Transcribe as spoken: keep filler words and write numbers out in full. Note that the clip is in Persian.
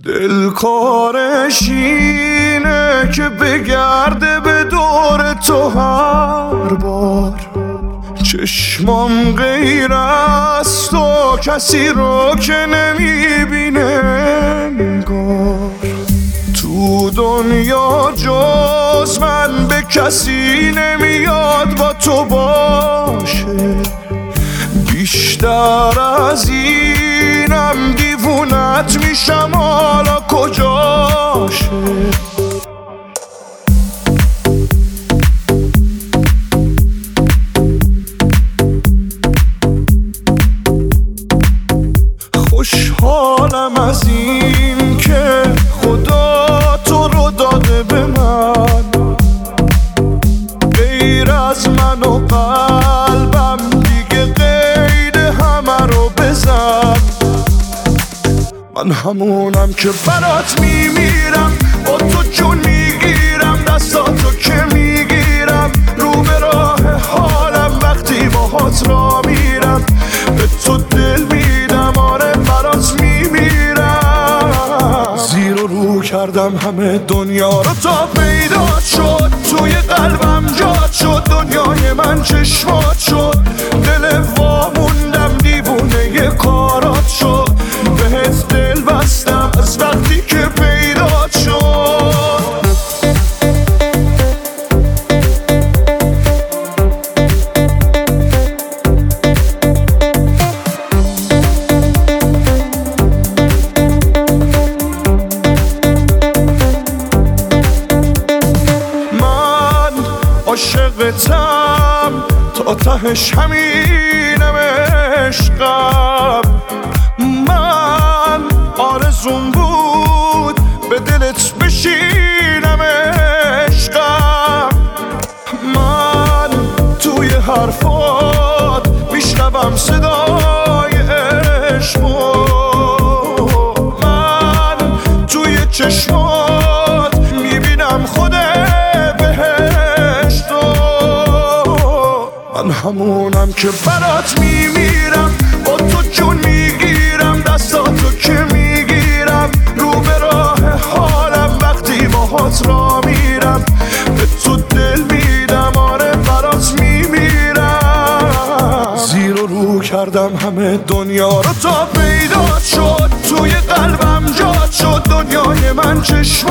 دل کارش اینه که بگرده به دور تو هر بار. چشمام غیر از تو کسی رو که نمیبینه انگار. تو دنیا جز من به کسی نمیاد با تو باشه. بیشتر از اینم دیوونت میشم، حالا کجاشه؟ خوشحالم از این که خدا تو رو داده به من، غیر از من و قلبم دیگه قید همه رو بزن. من همونم که برات میمیرم، با تو جون میگیرم، دستاتو که میگیرم، رو به راه حالم وقتی باهات را میرم. به تو دل میدم، آره برات میمیرم. زیر و رو کردم همه دنیا رو تا پیدا شد، توی قلبم جات شد، دنیای من چشمات شد. دل واموندم دیوونه کارات شد، بهت دل بستم از وقتی که پیدا شد. من عاشقتم تا تهش همینم عشقم. من آرزوم بود به دلت بشینم عشقم. من توی حرفات میشنوم صدای عشقو، من توی چشمات میبینم خود بهشتو. من همونم که برات میمیرم، با تو جون میگیرم، دستاتو که میگیرم، رو به راه حالم وقتی باهات را میرم. به تو دل میدم، آره برات میمیرم. زیر و رو کردم همه دنیا رو تا پیدا شد، توی قلبم جات شد، دنیای من چشم